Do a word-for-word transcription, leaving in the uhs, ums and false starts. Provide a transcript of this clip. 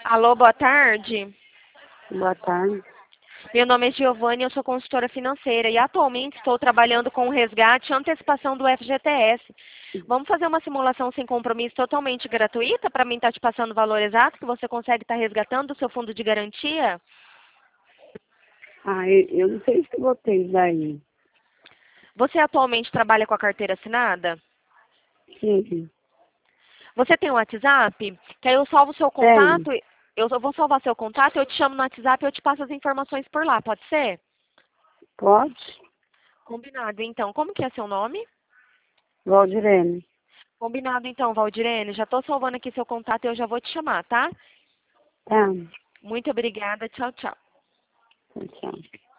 Alô, boa tarde. Boa tarde. Meu nome é Giovanni, eu sou consultora financeira e atualmente estou trabalhando com o resgate e antecipação do F G T S. Vamos fazer uma simulação sem compromisso totalmente gratuita para mim estar te passando o valor exato que você consegue estar resgatando o seu fundo de garantia? Ah, eu, eu não sei se botei isso daí. Você atualmente trabalha com a carteira assinada? Sim, Você tem um WhatsApp? Que aí eu salvo o seu tem. contato, eu vou salvar seu contato, eu te chamo no WhatsApp e eu te passo as informações por lá, pode ser? Pode? Combinado, então. Como que é seu nome? Valdirene. Combinado então, Valdirene. Já estou salvando aqui seu contato e eu já vou te chamar, tá? Tá. Muito obrigada. Tchau, tchau. Tchau.